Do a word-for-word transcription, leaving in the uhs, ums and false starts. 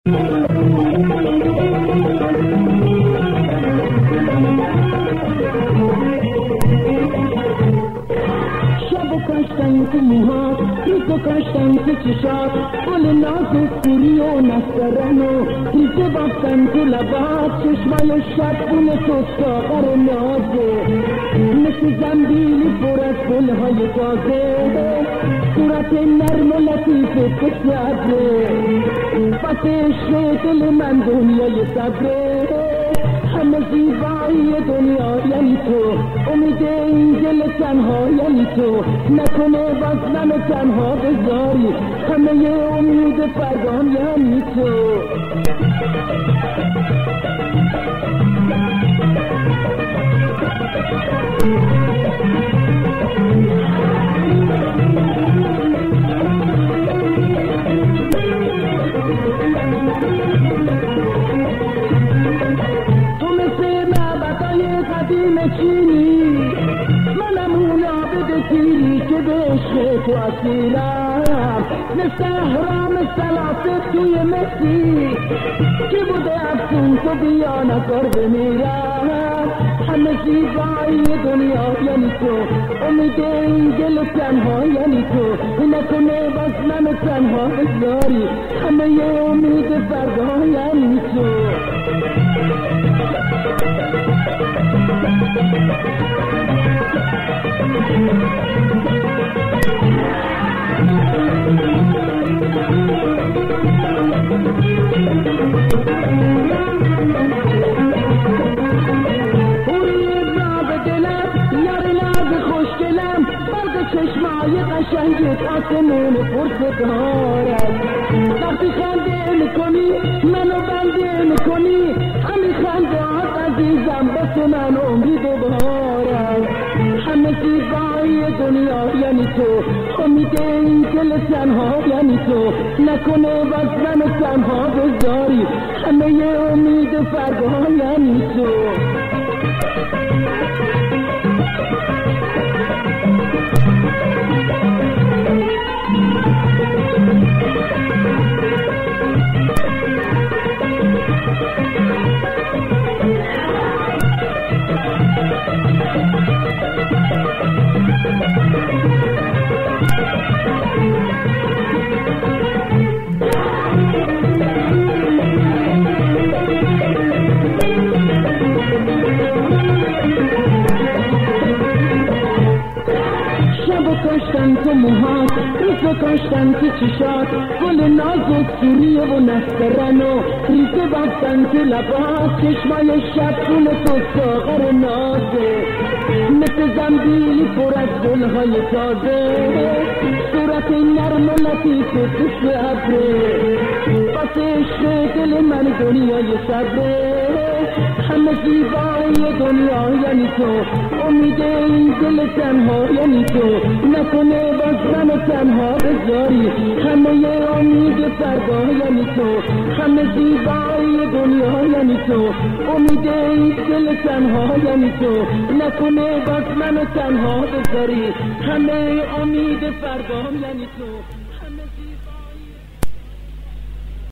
کاشتن تو موهات، ریزو کاشتن تو چشات، گل ناز و سوری و نسترن و ریزه بافتن تو لبات، چشمای شبون تو ساغر نازه مثل زنبیلی پر از گلهای تازه، صورت نرم و لطیف مثل ابره، بس عشق دل من دنیای صبره، همه زیبایی دنیا یعنی تو، امید این دل تنها یعنی تو، نکنه باز منو تنها بذاری، همه امید فردا یعنی تو. چینی منم اون عابد تیری که به عشق تو اسیرم، مثل احرام سلاسه توی مسی که بوده افسون تو بیا نظر بمیرم، همه زیبایی دنیا یعنی تو، امید این دل تنها یعنی تو، نکنه باز منو تنها بذاری، همه امید فردا یعنی تو. چشمای قشنگت آسمون پرستارت، وقتی خنده میکنی منو بنده میکنی، همین خنده هات عزیزم بس من امید و بهارت، همه زیبایی دنیا یعنی تو، امید این دل تنها یعنی تو، نکنه باز منو تنها بذاری، همه امید فردا یعنی تو. کاشتن تو موهات، ریزه کاشتن تو چشات، گل نازک سوریه و نسترن و ریزه بافتن تو لبات، چشمای شبون تو ساغر نازه مثل زنبیلی پر از گلهای تازه، صورت نرم و لطیف مثل ابره، بس عشق دل من دنیای صبره، همه زیبایی دنیا یعنی تو، امید این دل تنها یعنی تو، نکنه باز منو تنها بذاری، همه امید فردا یعنی تو، همه زیبایی دنیا یعنی تو، امید این دل تنها یعنی تو، نکنه باز منو تنها بذاری، همه امید فردا یعنی تو.